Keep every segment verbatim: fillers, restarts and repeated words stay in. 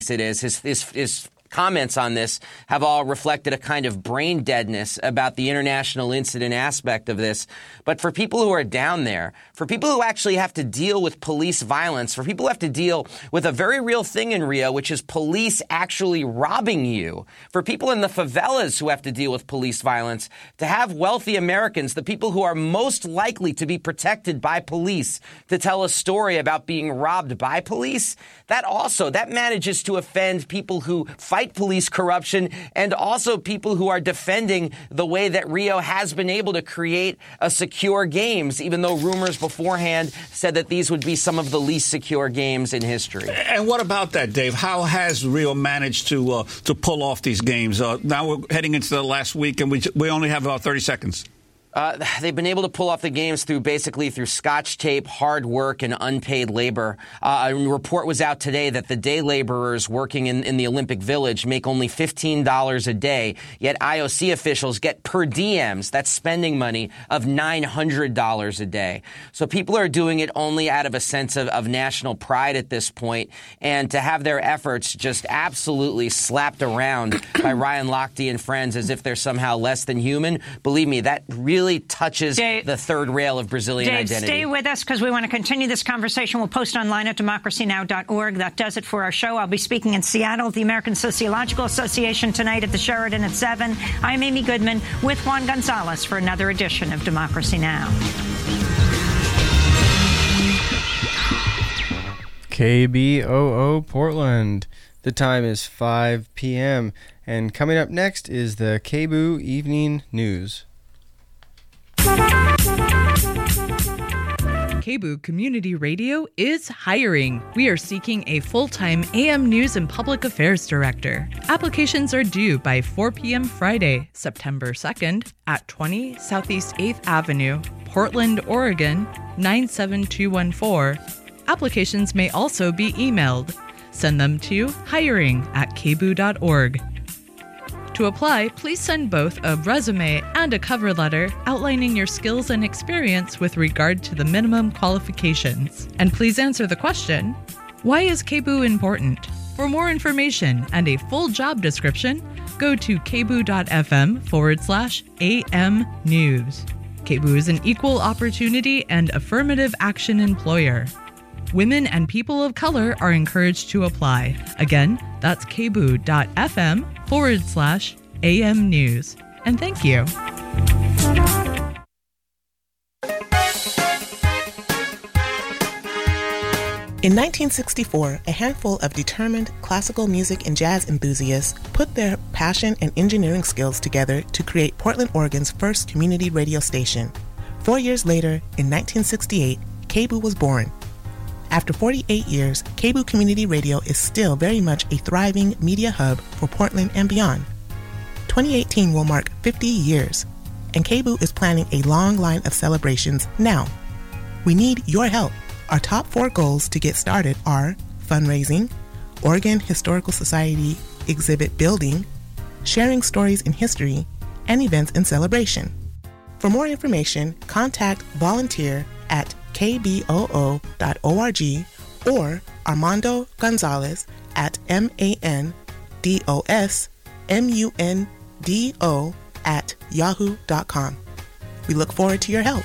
it is. His, his, his comments on this have all reflected a kind of brain deadness about the international incident aspect of this. But for people who are down there, for people who actually have to deal with police violence, for people who have to deal with a very real thing in Rio, which is police actually robbing you, for people in the favelas who have to deal with police violence, to have wealthy Americans, the people who are most likely to be protected by police, to tell a story about being robbed by police, that also, that manages to offend people who fight police corruption and also people who are defending the way that Rio has been able to create a secure games, even though rumors beforehand said that these would be some of the least secure games in history. And what about that, Dave? How has Rio managed to uh, to pull off these games? Uh, now we're heading into the last week, and we we only have about thirty seconds. Uh, they've been able to pull off the games through basically through scotch tape, hard work, and unpaid labor. Uh, a report was out today that the day laborers working in, in the Olympic Village make only fifteen dollars a day, yet I O C officials get per diems, that's spending money, of nine hundred dollars a day. So people are doing it only out of a sense of, of national pride at this point, and to have their efforts just absolutely slapped around by Ryan Lochte and friends as if they're somehow less than human, believe me, that really Really touches Dave, the third rail of Brazilian Dave, identity. Stay with us because we want to continue this conversation. We'll post online at democracy now dot org. That does it for our show. I'll be speaking in Seattle at the American Sociological Association tonight at the Sheraton at seven. I'm Amy Goodman with Juan Gonzalez for another edition of Democracy Now! K B O O Portland. The time is five p.m. And coming up next is the K B O O Evening News. K B O O Community Radio is hiring. We are seeking a full-time A M News and Public Affairs Director. Applications are due by four p.m. Friday, September second at twenty Southeast eighth Avenue, Portland, Oregon, nine seven two one four. Applications may also be emailed. Send them to hiring at k b o o dot org. To apply, please send both a resume and a cover letter outlining your skills and experience with regard to the minimum qualifications. And please answer the question, why is K B O O important? For more information and a full job description, go to kboo.fm forward slash AM News. K B O O is an equal opportunity and affirmative action employer. Women and people of color are encouraged to apply. Again, that's kboo.fm forward slash AM News. And thank you. In nineteen sixty-four, a handful of determined classical music and jazz enthusiasts put their passion and engineering skills together to create Portland, Oregon's first community radio station. Four years later, in nineteen sixty-eight, K B O O was born. After forty-eight years, K B O O Community Radio is still very much a thriving media hub for Portland and beyond. twenty eighteen will mark fifty years, and K B O O is planning a long line of celebrations now. We need your help. Our top four goals to get started are fundraising, Oregon Historical Society exhibit building, sharing stories in history, and events and celebration. For more information, contact volunteer at k b o o dot org or Armando Gonzalez at M A N D O S M U N D O at yahoo dot com. We look forward to your help.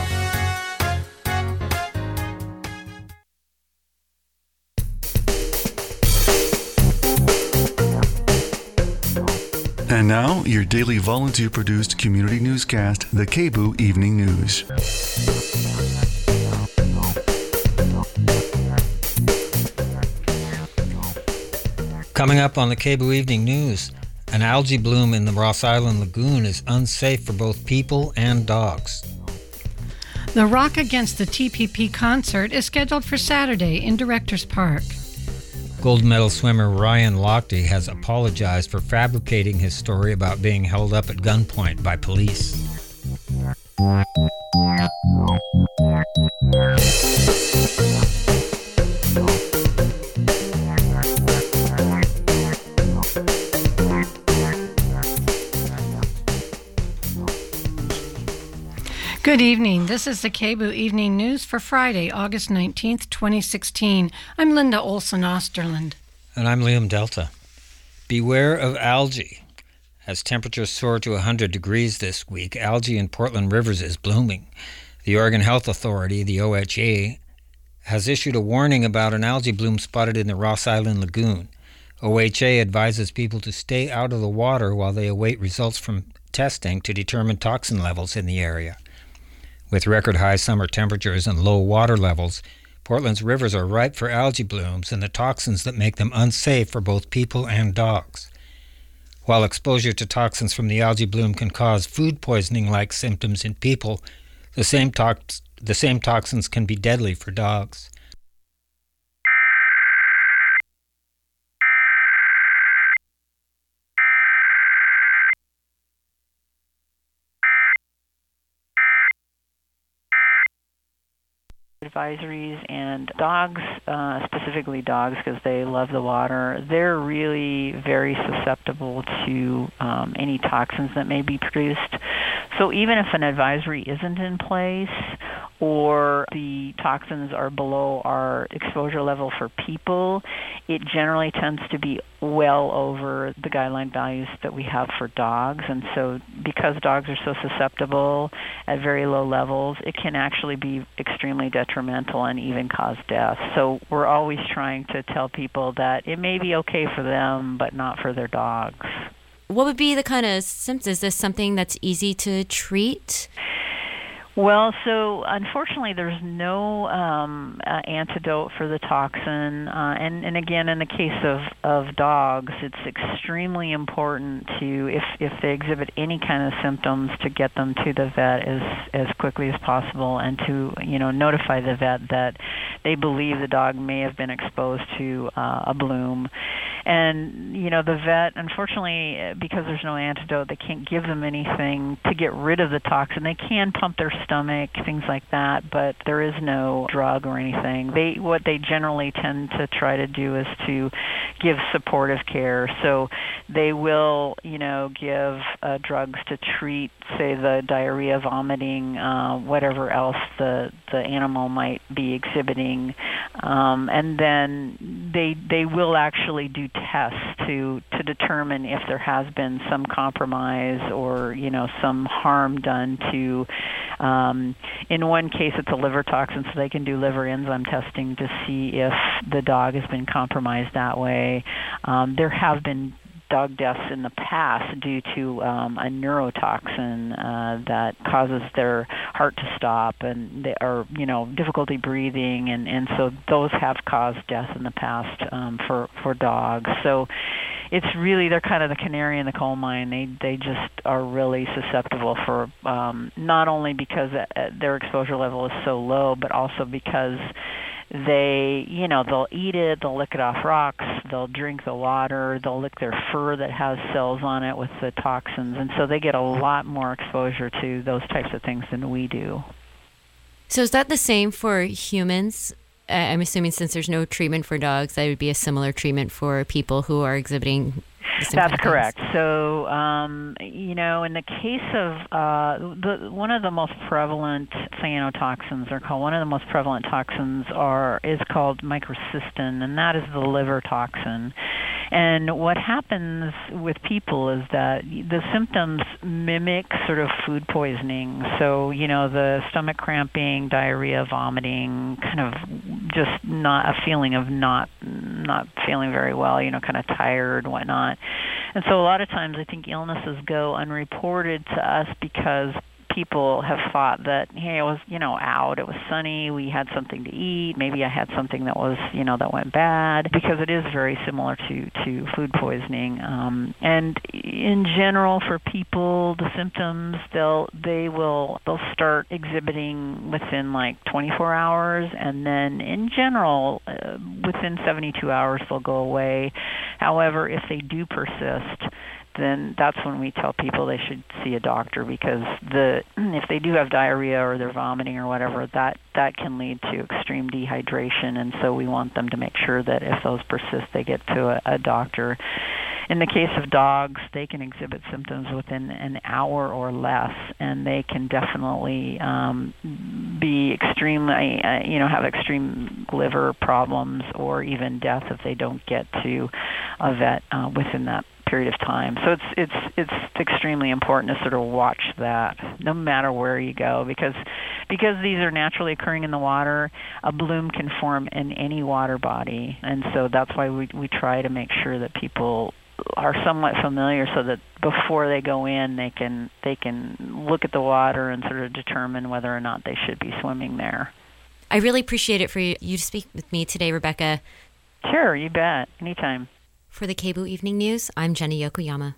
And now, your daily volunteer-produced community newscast, the K B O O Evening News. Coming up on the K B O O Evening News, an algae bloom in the Ross Island Lagoon is unsafe for both people and dogs. The Rock Against the T P P concert is scheduled for Saturday in Directors Park. Gold medal swimmer Ryan Lochte has apologized for fabricating his story about being held up at gunpoint by police. Good evening. This is the K B O O Evening News for Friday, August nineteenth, twenty sixteen. I'm Linda Olson Osterland. And I'm Liam Delta. Beware of algae. As temperatures soar to one hundred degrees this week, algae in Portland rivers is blooming. The Oregon Health Authority, the O H A, has issued a warning about an algae bloom spotted in the Ross Island Lagoon. O H A advises people to stay out of the water while they await results from testing to determine toxin levels in the area. With record high summer temperatures and low water levels, Portland's rivers are ripe for algae blooms and the toxins that make them unsafe for both people and dogs. While exposure to toxins from the algae bloom can cause food poisoning-like symptoms in people, the same, tox- the same toxins can be deadly for dogs. Advisories and dogs, uh, specifically dogs because they love the water, they're really very susceptible to um, any toxins that may be produced. So even if an advisory isn't in place or the toxins are below our exposure level for people, it generally tends to be well over the guideline values that we have for dogs. And so because dogs are so susceptible at very low levels, it can actually be extremely detrimental and even cause death. So we're always trying to tell people that it may be okay for them, but not for their dogs. What would be the kind of symptoms? Is this something that's easy to treat? Well, so unfortunately, there's no um, uh, antidote for the toxin. Uh, and, and again, in the case of, of dogs, it's extremely important to, if, if they exhibit any kind of symptoms, to get them to the vet as, as quickly as possible and to, you know, notify the vet that they believe the dog may have been exposed to uh, a bloom. And, you know, the vet, unfortunately, because there's no antidote, they can't give them anything to get rid of the toxin. They can pump their stomach, things like that, but there is no drug or anything. They what they generally tend to try to do is to give supportive care. So they will, you know, give uh, drugs to treat, say, the diarrhea, vomiting, uh, whatever else the the animal might be exhibiting, um, and then they they will actually do tests to to determine if there has been some compromise or, you know, some harm done to. Um, in one case, it's a liver toxin, so they can do liver enzyme testing to see if the dog has been compromised that way. Um, there have been dog deaths in the past due to um, a neurotoxin uh, that causes their heart to stop and they are, you know, difficulty breathing, and, and so those have caused death in the past um, for, for dogs. So it's really, they're kind of the canary in the coal mine. They they just are really susceptible for um, not only because their exposure level is so low, but also because they, you know, they'll eat it, they'll lick it off rocks, they'll drink the water, they'll lick their fur that has cells on it with the toxins, and so they get a lot more exposure to those types of things than we do. So is that the same for humans? I'm assuming since there's no treatment for dogs, that would be a similar treatment for people who are exhibiting the same That's kind of correct. things. So, um, you know, in the case of uh, the, one of the most prevalent cyanotoxins are called, one of the most prevalent toxins are is called microcystin, and that is the liver toxin. And what happens with people is that the symptoms mimic sort of food poisoning. So, you know, the stomach cramping, diarrhea, vomiting, kind of just not a feeling of not not feeling very well, you know, kind of tired and whatnot. And so a lot of times I think illnesses go unreported to us because people have thought that, hey, I was, you know, out, it was sunny, we had something to eat, maybe I had something that was, you know, that went bad, because it is very similar to, to food poisoning. Um, and in general, for people, the symptoms, they'll, they will, they'll start exhibiting within like twenty-four hours, and then in general, uh, within seventy-two hours, they'll go away. However, if they do persist, then that's when we tell people they should see a doctor, because the if they do have diarrhea or they're vomiting or whatever, that, that can lead to extreme dehydration, and so we want them to make sure that if those persist, they get to a, a doctor. in the case of dogs, they can exhibit symptoms within an hour or less, and they can definitely um, be extremely, uh, you know, have extreme liver problems or even death if they don't get to a vet uh, within that period of time. So it's it's it's extremely important to sort of watch that no matter where you go, because because these are naturally occurring in the water. A bloom can form in any water body, and so that's why we we try to make sure that people are somewhat familiar, so that before they go in, they can they can look at the water and sort of determine whether or not they should be swimming there. I really appreciate it for you to speak with me today, Rebecca. Sure, you bet. Anytime. For the KBOO Evening News, I'm Jenny Yokoyama.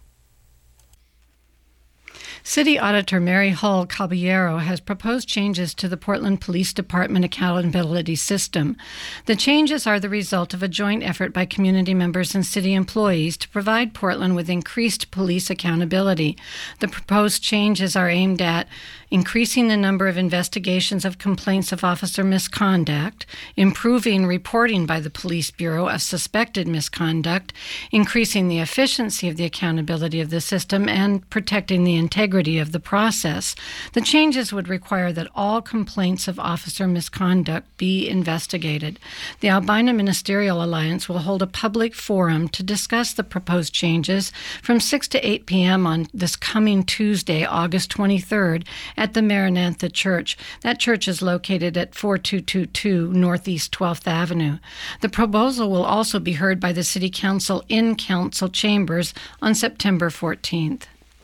City Auditor Mary Hull Caballero has proposed changes to the Portland Police Department accountability system. The changes are the result of a joint effort by community members and city employees to provide Portland with increased police accountability. The proposed changes are aimed at increasing the number of investigations of complaints of officer misconduct, improving reporting by the Police Bureau of suspected misconduct, increasing the efficiency of the accountability of the system, and protecting the integrity of the process. The changes would require that all complaints of officer misconduct be investigated. The Albina Ministerial Alliance will hold a public forum to discuss the proposed changes from six to eight p.m. on this coming Tuesday, August twenty-third, at the Maranatha Church. That church is located at forty-two twenty-two Northeast twelfth Avenue. The proposal will also be heard by the City Council in council chambers on September fourteenth.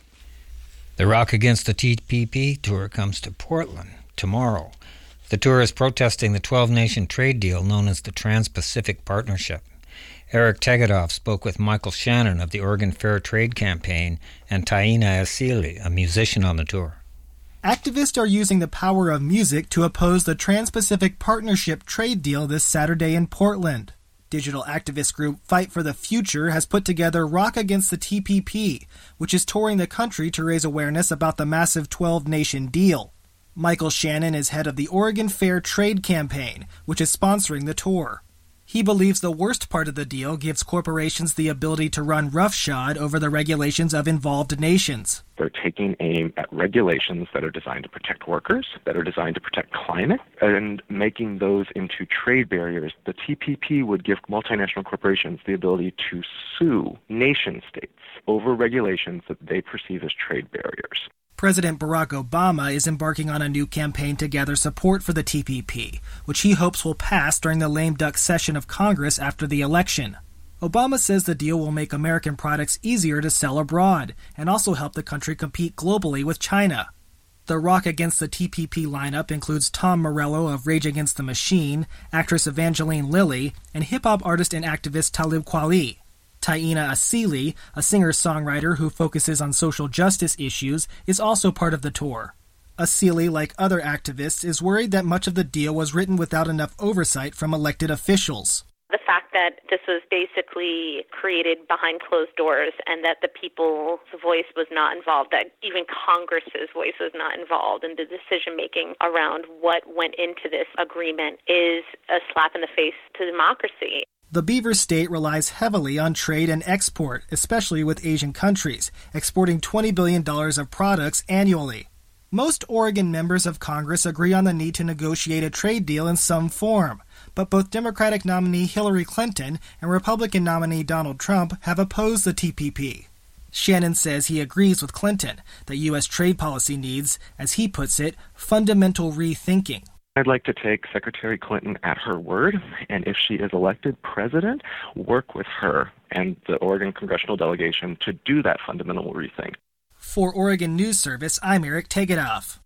The Rock Against the T P P tour comes to Portland tomorrow. The tour is protesting the twelve-nation trade deal known as the Trans-Pacific Partnership. Eric Tegedoff spoke with Michael Shannon of the Oregon Fair Trade Campaign and Taina Asili, a musician on the tour. Activists are using the power of music to oppose the Trans-Pacific Partnership trade deal this Saturday in Portland. Digital activist group Fight for the Future has put together Rock Against the T P P, which is touring the country to raise awareness about the massive twelve-nation deal. Michael Shannon is head of the Oregon Fair Trade Campaign, which is sponsoring the tour. He believes the worst part of the deal gives corporations the ability to run roughshod over the regulations of involved nations. They're taking aim at regulations that are designed to protect workers, that are designed to protect climate, and making those into trade barriers. The T P P would give multinational corporations the ability to sue nation states over regulations that they perceive as trade barriers. President Barack Obama is embarking on a new campaign to gather support for the T P P, which he hopes will pass during the lame duck session of Congress after the election. Obama says the deal will make American products easier to sell abroad and also help the country compete globally with China. The Rock Against the T P P lineup includes Tom Morello of Rage Against the Machine, actress Evangeline Lilly, and hip-hop artist and activist Talib Kweli. Taina Asili, a singer-songwriter who focuses on social justice issues, is also part of the tour. Asili, like other activists, is worried that much of the deal was written without enough oversight from elected officials. The fact that this was basically created behind closed doors and that the people's voice was not involved, that even Congress's voice was not involved in the decision-making around what went into this agreement is a slap in the face to democracy. The Beaver State relies heavily on trade and export, especially with Asian countries, exporting twenty billion dollars of products annually. Most Oregon members of Congress agree on the need to negotiate a trade deal in some form, but both Democratic nominee Hillary Clinton and Republican nominee Donald Trump have opposed the T P P. Shannon says he agrees with Clinton that U S trade policy needs, as he puts it, fundamental rethinking. I'd like to take Secretary Clinton at her word, and if she is elected president, work with her and the Oregon congressional delegation to do that fundamental rethink. For Oregon News Service, I'm Eric Tegedoff.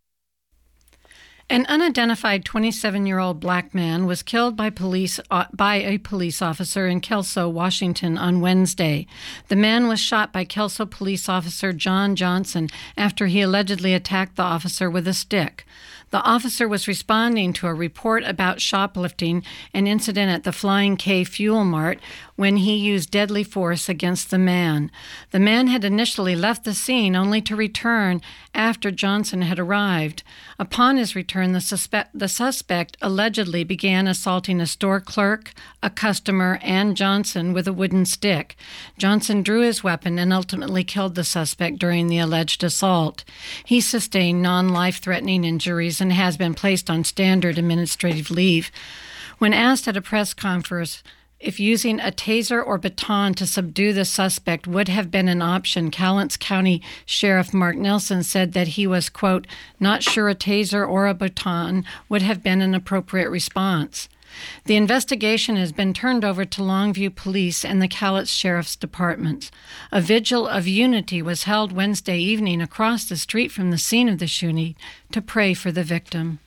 An unidentified twenty-seven-year-old black man was killed by police uh, by a police officer in Kelso, Washington on Wednesday. The man was shot by Kelso police officer John Johnson after he allegedly attacked the officer with a stick. The officer was responding to a report about shoplifting, an incident at the Flying K Fuel Mart, when he used deadly force against the man. The man had initially left the scene only to return after Johnson had arrived. Upon his return, turn, the suspect, the suspect allegedly began assaulting a store clerk, a customer, and Johnson with a wooden stick. Johnson drew his weapon and ultimately killed the suspect during the alleged assault. He sustained non-life-threatening injuries and has been placed on standard administrative leave. When asked at a press conference if using a taser or baton to subdue the suspect would have been an option, Cowlitz County Sheriff Mark Nelson said that he was, quote, not sure a taser or a baton would have been an appropriate response. The investigation has been turned over to Longview Police and the Cowlitz Sheriff's Department. A vigil of unity was held Wednesday evening across the street from the scene of the shooting to pray for the victim.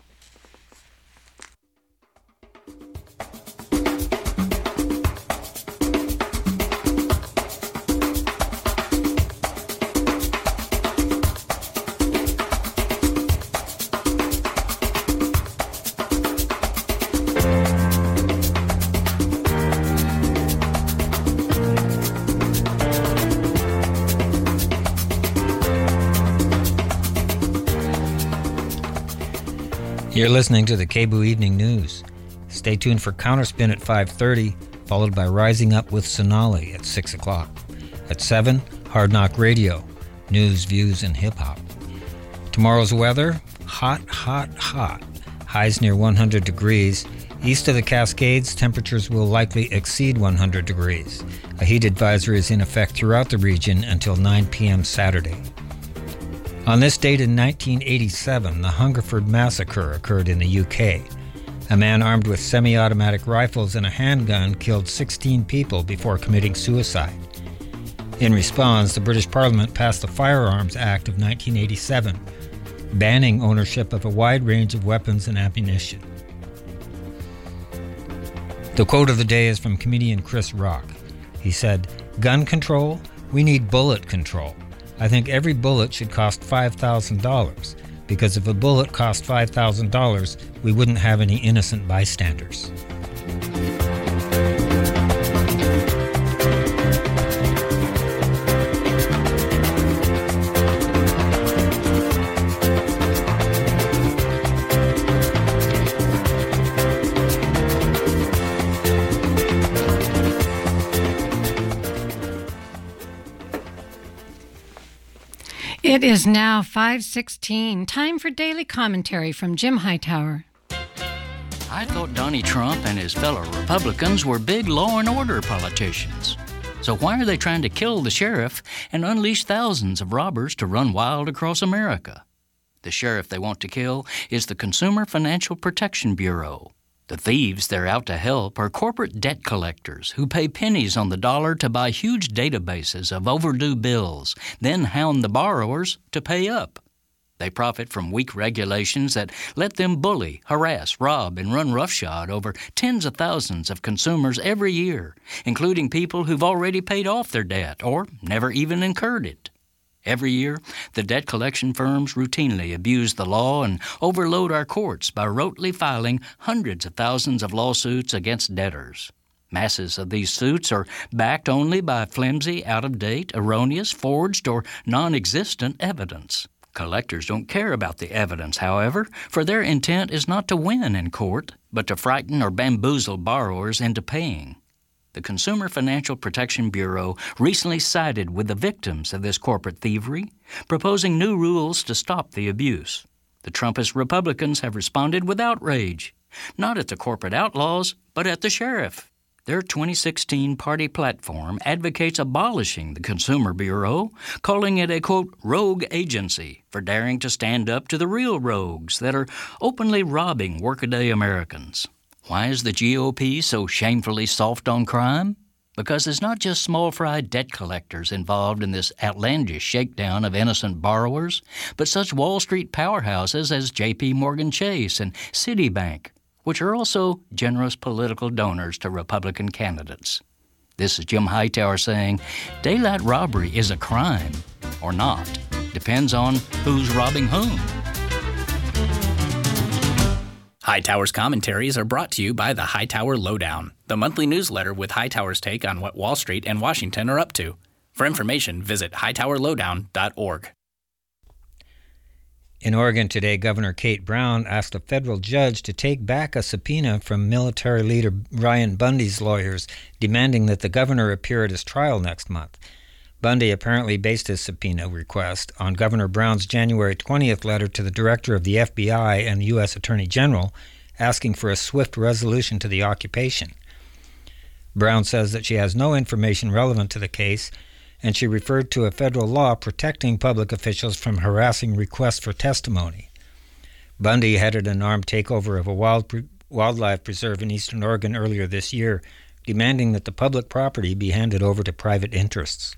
You're listening to the K B O O Evening News. Stay tuned for Counterspin at five thirty, followed by Rising Up with Sonali at six o'clock. At seven, Hard Knock Radio, news, views, and hip-hop. Tomorrow's weather, hot, hot, hot. Highs near one hundred degrees. East of the Cascades, temperatures will likely exceed one hundred degrees. A heat advisory is in effect throughout the region until nine p.m. Saturday. On this date in nineteen eighty-seven, the Hungerford Massacre occurred in the U K. A man armed with semi-automatic rifles and a handgun killed sixteen people before committing suicide. In response, the British Parliament passed the Firearms Act of nineteen eighty-seven, banning ownership of a wide range of weapons and ammunition. The quote of the day is from comedian Chris Rock. He said, "Gun control? We need bullet control. I think every bullet should cost five thousand dollars, because if a bullet cost five thousand dollars, we wouldn't have any innocent bystanders." It is now five sixteen. Time for daily commentary from Jim Hightower. I thought Donnie Trump and his fellow Republicans were big law and order politicians. So why are they trying to kill the sheriff and unleash thousands of robbers to run wild across America? The sheriff they want to kill is the Consumer Financial Protection Bureau. The thieves they're out to help are corporate debt collectors who pay pennies on the dollar to buy huge databases of overdue bills, then hound the borrowers to pay up. They profit from weak regulations that let them bully, harass, rob, and run roughshod over tens of thousands of consumers every year, including people who've already paid off their debt or never even incurred it. Every year, the debt collection firms routinely abuse the law and overload our courts by rotely filing hundreds of thousands of lawsuits against debtors. Masses of these suits are backed only by flimsy, out-of-date, erroneous, forged, or non-existent evidence. Collectors don't care about the evidence, however, for their intent is not to win in court, but to frighten or bamboozle borrowers into paying. The Consumer Financial Protection Bureau recently sided with the victims of this corporate thievery, proposing new rules to stop the abuse. The Trumpist Republicans have responded with outrage, not at the corporate outlaws, but at the sheriff. Their twenty sixteen party platform advocates abolishing the Consumer Bureau, calling it a, quote, rogue agency for daring to stand up to the real rogues that are openly robbing workaday Americans. Why is the G O P so shamefully soft on crime? Because it's not just small-fry debt collectors involved in this outlandish shakedown of innocent borrowers, but such Wall Street powerhouses as J P Morgan Chase and Citibank, which are also generous political donors to Republican candidates. This is Jim Hightower saying, daylight robbery is a crime, or not. Depends on who's robbing whom. Hightower's commentaries are brought to you by the Hightower Lowdown, the monthly newsletter with Hightower's take on what Wall Street and Washington are up to. For information, visit hightower lowdown dot org. In Oregon today, Governor Kate Brown asked a federal judge to take back a subpoena from military leader Ryan Bundy's lawyers, demanding that the governor appear at his trial next month. Bundy apparently based his subpoena request on Governor Brown's January twentieth letter to the director of the F B I and the U S Attorney General, asking for a swift resolution to the occupation. Brown says that she has no information relevant to the case, and she referred to a federal law protecting public officials from harassing requests for testimony. Bundy headed an armed takeover of a wild pre- wildlife preserve in eastern Oregon earlier this year, demanding that the public property be handed over to private interests.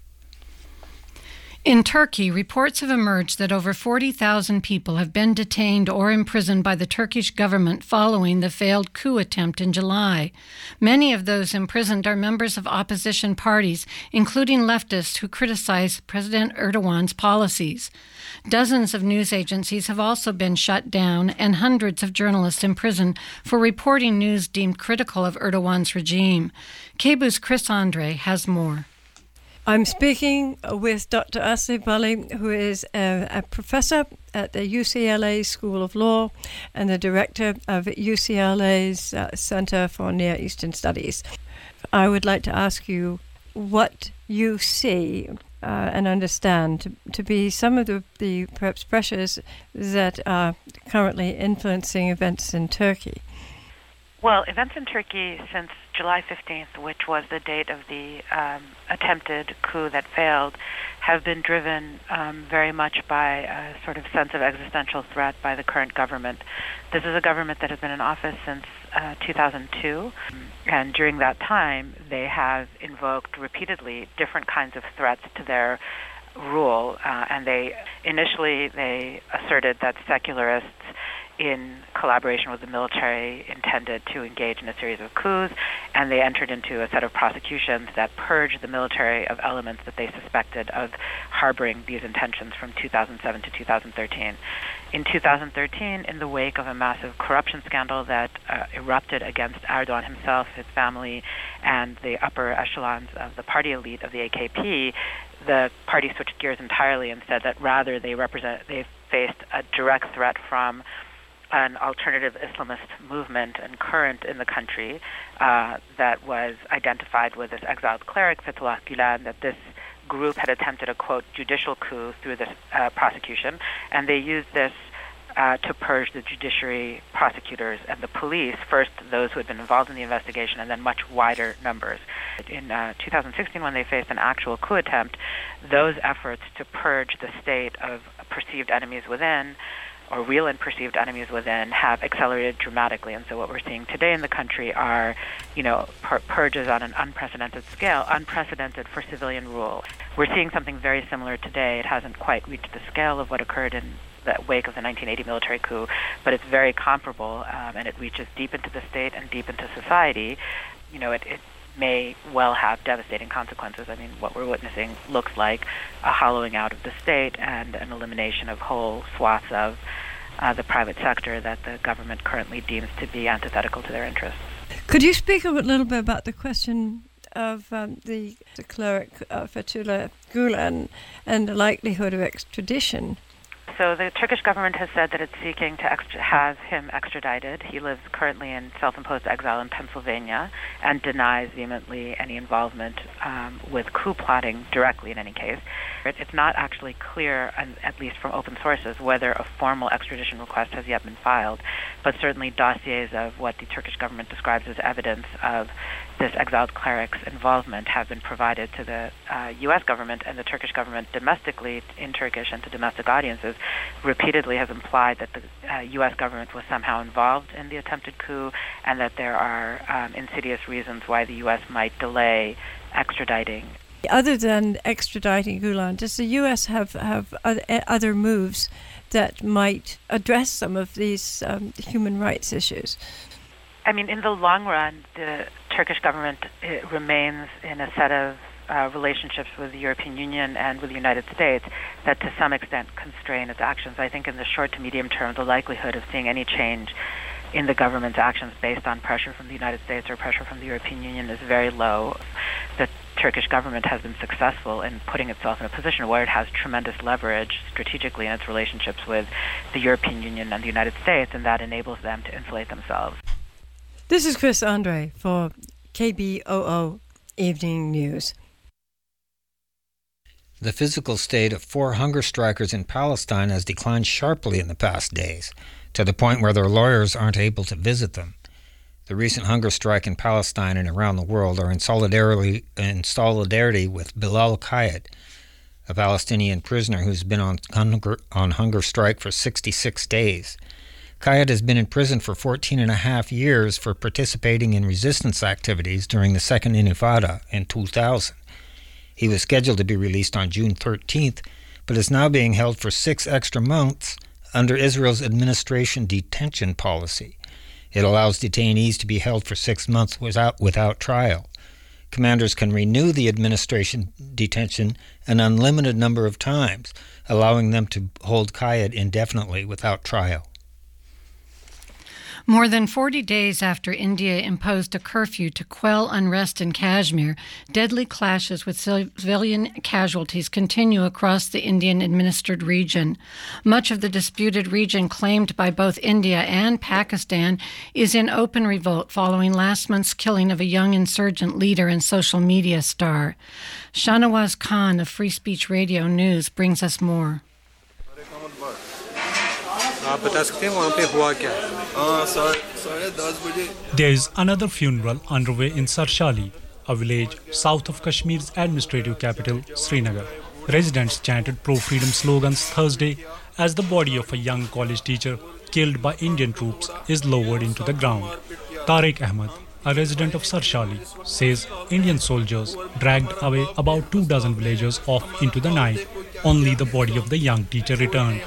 In Turkey, reports have emerged that over forty thousand people have been detained or imprisoned by the Turkish government following the failed coup attempt in July. Many of those imprisoned are members of opposition parties, including leftists who criticize President Erdogan's policies. Dozens of news agencies have also been shut down and hundreds of journalists imprisoned for reporting news deemed critical of Erdogan's regime. K B U S's Chris Andre has more. I'm speaking with Doctor Asif Ali, who is a, a professor at the U C L A School of Law and the director of U C L A's uh, Center for Near Eastern Studies. I would like to ask you what you see uh, and understand to, to be some of the, the perhaps pressures that are currently influencing events in Turkey. Well, events in Turkey since July fifteenth, which was the date of the um, attempted coup that failed, have been driven um, very much by a sort of sense of existential threat by the current government. This is a government that has been in office since uh, two thousand two, and during that time they have invoked repeatedly different kinds of threats to their rule, uh, and they initially they asserted that secularists in collaboration with the military intended to engage in a series of coups, and they entered into a set of prosecutions that purged the military of elements that they suspected of harboring these intentions from two thousand seven to two thousand thirteen. In two thousand thirteen, in the wake of a massive corruption scandal that uh, erupted against Erdogan himself, his family, and the upper echelons of the party elite of the A K P, the party switched gears entirely and said that rather they represent they faced a direct threat from an alternative Islamist movement and current in the country uh, that was identified with this exiled cleric, Fethullah Gülen, that this group had attempted a, quote, judicial coup through this uh, prosecution, and they used this uh, to purge the judiciary, prosecutors, and the police, first those who had been involved in the investigation, and then much wider numbers. In uh, two thousand sixteen, when they faced an actual coup attempt, those efforts to purge the state of perceived enemies within or real and perceived enemies within have accelerated dramatically. And so what we're seeing today in the country are, you know, pur- purges on an unprecedented scale, unprecedented for civilian rule. We're seeing something very similar today. It hasn't quite reached the scale of what occurred in the wake of the nineteen eighty military coup, but it's very comparable, um, and it reaches deep into the state and deep into society. You know, it, it may well have devastating consequences. I mean, what we're witnessing looks like a hollowing out of the state and an elimination of whole swaths of uh, the private sector that the government currently deems to be antithetical to their interests. Could you speak a little bit about the question of um, the, the cleric uh, Fethullah Gülen and the likelihood of extradition? So the Turkish government has said that it's seeking to extra- have him extradited. He lives currently in self-imposed exile in Pennsylvania and denies vehemently any involvement um, with coup plotting directly in any case. It's not actually clear, at least from open sources, whether a formal extradition request has yet been filed, but certainly dossiers of what the Turkish government describes as evidence of this exiled cleric's involvement have been provided to the uh, U S government, and the Turkish government domestically, in Turkish and to domestic audiences, repeatedly has implied that the uh, U S government was somehow involved in the attempted coup, and that there are um, insidious reasons why the U S might delay extraditing. Other than extraditing Gülen, does the U S have, have other moves that might address some of these um, human rights issues? I mean, in the long run, the Turkish government it remains in a set of uh, relationships with the European Union and with the United States that to some extent constrain its actions. I think in the short to medium term, the likelihood of seeing any change in the government's actions based on pressure from the United States or pressure from the European Union is very low. The Turkish government has been successful in putting itself in a position where it has tremendous leverage strategically in its relationships with the European Union and the United States, and that enables them to insulate themselves. This is Chris Andre for K B O O Evening News. The physical state of four hunger strikers in Palestine has declined sharply in the past days, to the point where their lawyers aren't able to visit them. The recent hunger strike in Palestine and around the world are in solidarity, in solidarity with Bilal Kayed, a Palestinian prisoner who's been on hunger, on hunger strike for sixty-six days. Kayed has been in prison for fourteen and a half years for participating in resistance activities during the Second Intifada in two thousand. He was scheduled to be released on June thirteenth, but is now being held for six extra months under Israel's administration detention policy. It allows detainees to be held for six months without, without trial. Commanders can renew the administration detention an unlimited number of times, allowing them to hold Kayed indefinitely without trial. More than forty days after India imposed a curfew to quell unrest in Kashmir, deadly clashes with civilian casualties continue across the Indian-administered region. Much of the disputed region claimed by both India and Pakistan is in open revolt following last month's killing of a young insurgent leader and social media star. Shahnawaz Khan of Free Speech Radio News brings us more. There is another funeral underway in Sarshali, a village south of Kashmir's administrative capital, Srinagar. Residents chanted pro-freedom slogans Thursday as the body of a young college teacher killed by Indian troops is lowered into the ground. Tariq Ahmed, a resident of Sarshali, says Indian soldiers dragged away about two dozen villagers off into the night. Only the body of the young teacher returned.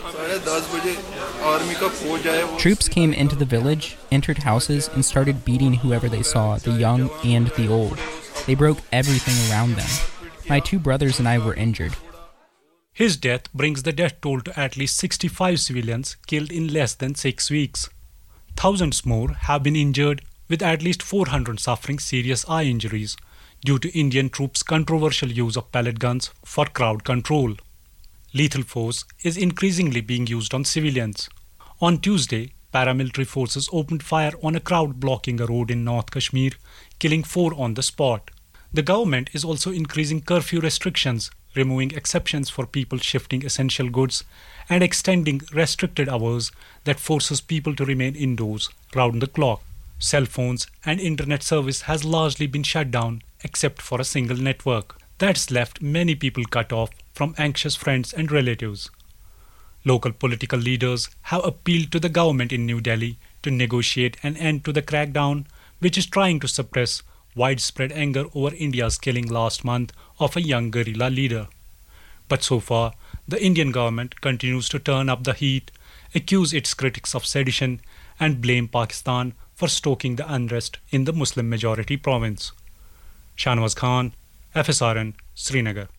Troops came into the village, entered houses, and started beating whoever they saw, the young and the old. They broke everything around them. My two brothers and I were injured. His death brings the death toll to at least sixty-five civilians killed in less than six weeks. Thousands more have been injured, with at least four hundred suffering serious eye injuries due to Indian troops' controversial use of pellet guns for crowd control. Lethal force is increasingly being used on civilians. On Tuesday, paramilitary forces opened fire on a crowd blocking a road in North Kashmir, killing four on the spot. The government is also increasing curfew restrictions, removing exceptions for people shifting essential goods, and extending restricted hours that forces people to remain indoors round the clock. Cell phones and internet service has largely been shut down except for a single network. That's left many people cut off from anxious friends and relatives. Local political leaders have appealed to the government in New Delhi to negotiate an end to the crackdown, which is trying to suppress widespread anger over India's killing last month of a young guerrilla leader. But so far, the Indian government continues to turn up the heat, accuse its critics of sedition, and blame Pakistan for stoking the unrest in the Muslim-majority province. Shahnawaz Khan, F S R N, Srinagar.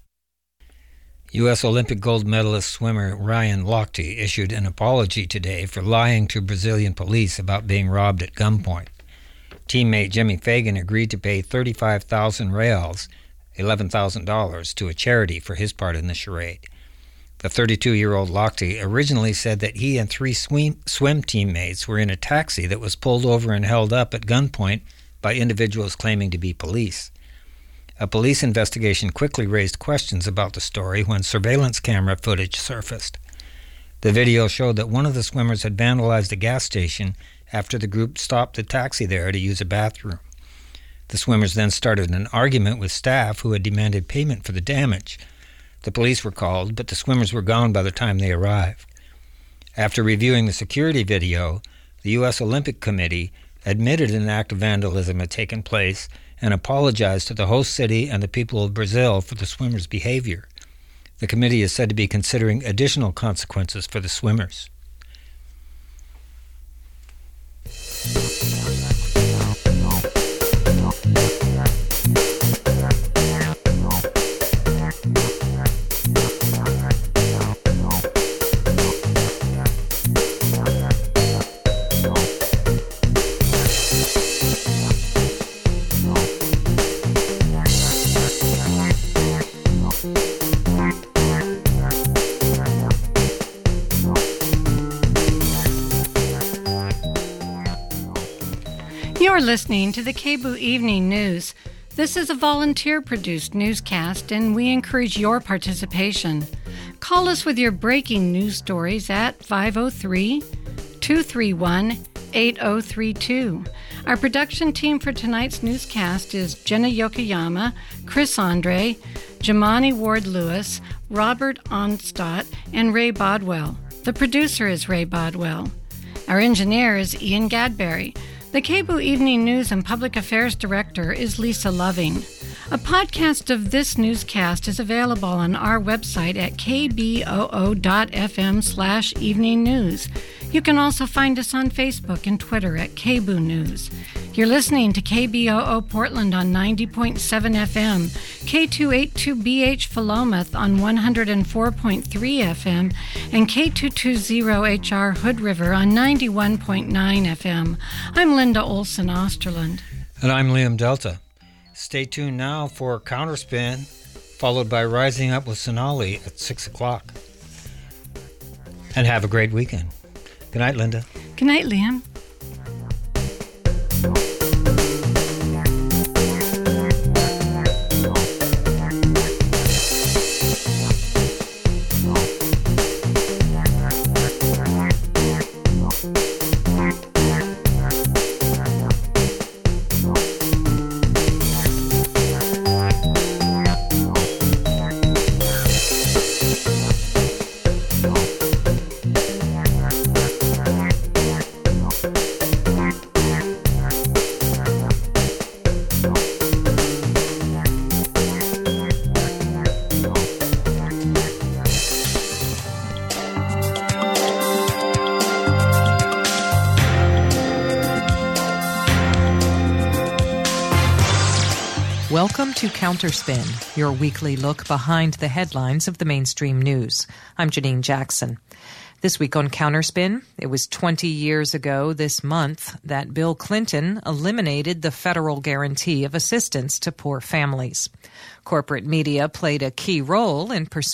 U S Olympic gold medalist swimmer Ryan Lochte issued an apology today for lying to Brazilian police about being robbed at gunpoint. Teammate Jimmy Fagan agreed to pay thirty-five thousand reals, eleven thousand dollars, to a charity for his part in the charade. The thirty-two-year-old Lochte originally said that he and three swim, swim teammates were in a taxi that was pulled over and held up at gunpoint by individuals claiming to be police. A police investigation quickly raised questions about the story when surveillance camera footage surfaced. The video showed that one of the swimmers had vandalized a gas station after the group stopped the taxi there to use a bathroom. The swimmers then started an argument with staff who had demanded payment for the damage. The police were called, but the swimmers were gone by the time they arrived. After reviewing the security video, the U S Olympic Committee admitted an act of vandalism had taken place and apologized to the host city and the people of Brazil for the swimmers' behavior. The committee is said to be considering additional consequences for the swimmers. You're listening to the K B O O Evening News. This is a volunteer-produced newscast, and we encourage your participation. Call us with your breaking news stories at five oh three, two three one, eight oh three two. Our production team for tonight's newscast is Jenna Yokoyama, Chris Andre, Jamani Ward-Lewis, Robert Onstott, and Ray Bodwell. The producer is Ray Bodwell. Our engineer is Ian Gadberry. The K B O O Evening News and Public Affairs Director is Lisa Loving. A podcast of this newscast is available on our website at kboo.fm slash evening news. You can also find us on Facebook and Twitter at K B O O News. You're listening to K B O O Portland on ninety point seven F M, K two eighty-two B H Philomath on one oh four point three F M, and K two twenty H R Hood River on ninety-one point nine F M. I'm Linda Olson Osterland. And I'm Liam Delta. Stay tuned now for Counterspin, followed by Rising Up with Sonali at six o'clock. And have a great weekend. Good night, Linda. Good night, Liam. Welcome to Counterspin, your weekly look behind the headlines of the mainstream news. I'm Janine Jackson. This week on Counterspin, it was twenty years ago this month that Bill Clinton eliminated the federal guarantee of assistance to poor families. Corporate media played a key role in pursuing